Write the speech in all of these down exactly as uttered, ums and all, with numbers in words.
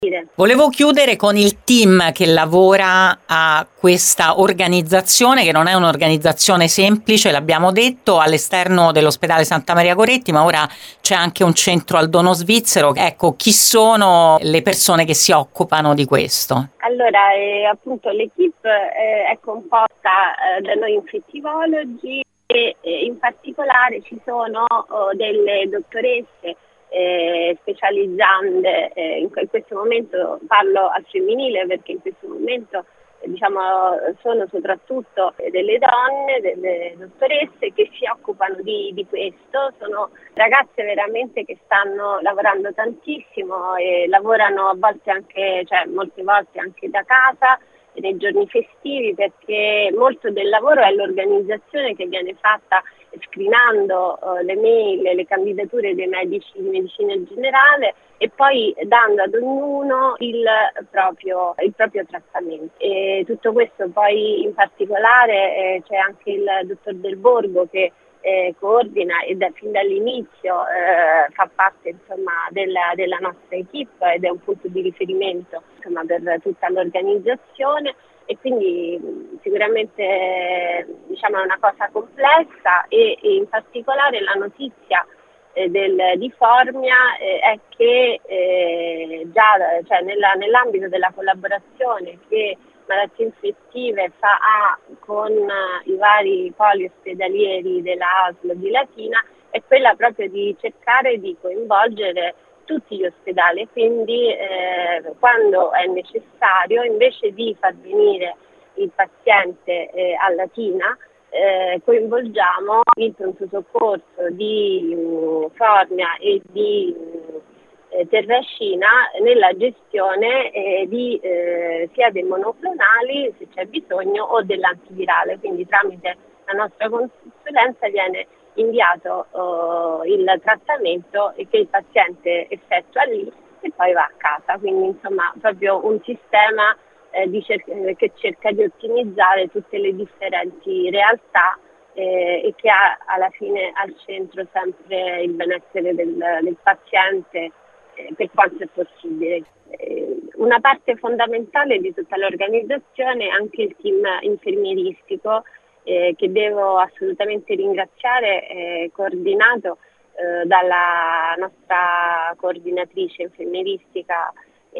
Volevo chiudere con il team che lavora a questa organizzazione, che non è un'organizzazione semplice, l'abbiamo detto, all'esterno dell'ospedale Santa Maria Goretti, ma ora c'è anche un centro al Dono Svizzero. Ecco, chi sono le persone che si occupano di questo? Allora, eh, appunto l'equipe eh, è composta eh, da noi infettivologi e eh, in particolare ci sono oh, delle dottoresse Eh, specializzande, eh, in, in questo momento parlo al femminile perché in questo momento eh, diciamo, sono soprattutto delle donne, delle dottoresse che si occupano di, di questo, sono ragazze veramente che stanno lavorando tantissimo e lavorano a volte anche, cioè molte volte anche da casa nei giorni festivi, perché molto del lavoro è l'organizzazione che viene fatta screenando uh, le mail, le candidature dei medici di medicina generale e poi dando ad ognuno il proprio, il proprio trattamento. E tutto questo poi in particolare eh, c'è anche il dottor Del Borgo che eh, coordina e da, fin dall'inizio eh, fa parte insomma, della, della nostra equipe ed è un punto di riferimento insomma, per tutta l'organizzazione. E quindi sicuramente diciamo, è una cosa complessa e, e in particolare la notizia eh, del, di Formia eh, è che eh, già cioè nella, nell'ambito della collaborazione che Malattie Infettive fa ha con uh, i vari poli ospedalieri della A S L di Latina è quella proprio di cercare di coinvolgere tutti gli ospedali, quindi eh, quando è necessario invece di far venire il paziente eh, a Latina eh, coinvolgiamo il pronto soccorso di mh, Formia e di mh, eh, Terracina nella gestione eh, di, eh, sia dei monoclonali se c'è bisogno o dell'antivirale, quindi tramite la nostra consulenza viene inviato uh, il trattamento che il paziente effettua lì e poi va a casa, quindi insomma proprio un sistema eh, di cer- che cerca di ottimizzare tutte le differenti realtà eh, e che ha alla fine al centro sempre il benessere del, del paziente eh, per quanto è possibile. Eh, una parte fondamentale di tutta l'organizzazione è anche il team infermieristico Eh, che devo assolutamente ringraziare, eh, coordinato eh, dalla nostra coordinatrice infermieristica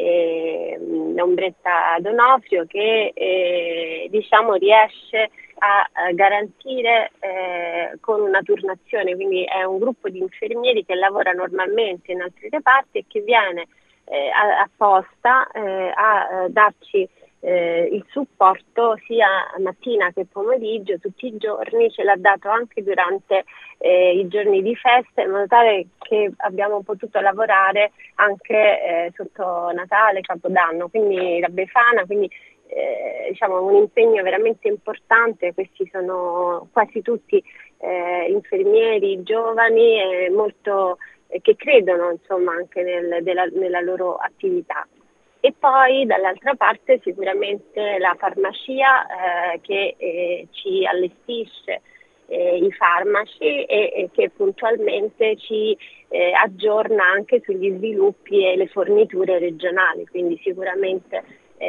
eh, Ombretta Donofrio che eh, diciamo riesce a, a garantire eh, con una turnazione, quindi è un gruppo di infermieri che lavora normalmente in altri reparti e che viene eh, apposta eh, a, a darci Eh, il supporto sia mattina che pomeriggio, tutti i giorni, ce l'ha dato anche durante eh, i giorni di festa, in modo tale che abbiamo potuto lavorare anche eh, sotto Natale, Capodanno, quindi la Befana, quindi eh, diciamo un impegno veramente importante. Questi sono quasi tutti eh, infermieri giovani e molto eh, che credono insomma anche nel, della, nella loro attività. E poi dall'altra parte sicuramente la farmacia eh, che eh, ci allestisce eh, i farmaci e, e che puntualmente ci eh, aggiorna anche sugli sviluppi e le forniture regionali, quindi sicuramente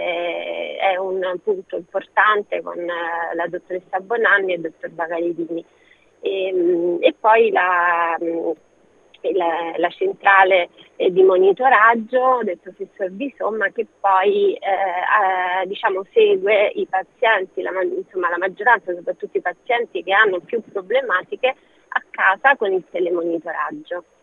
eh, è un punto importante con eh, la dottoressa Bonanni e il dottor Bagaglini. E, e poi la... La, la centrale eh, di monitoraggio del professor Di Somma che poi eh, eh, diciamo, segue i pazienti, la, insomma, la maggioranza, soprattutto i pazienti che hanno più problematiche a casa con il telemonitoraggio.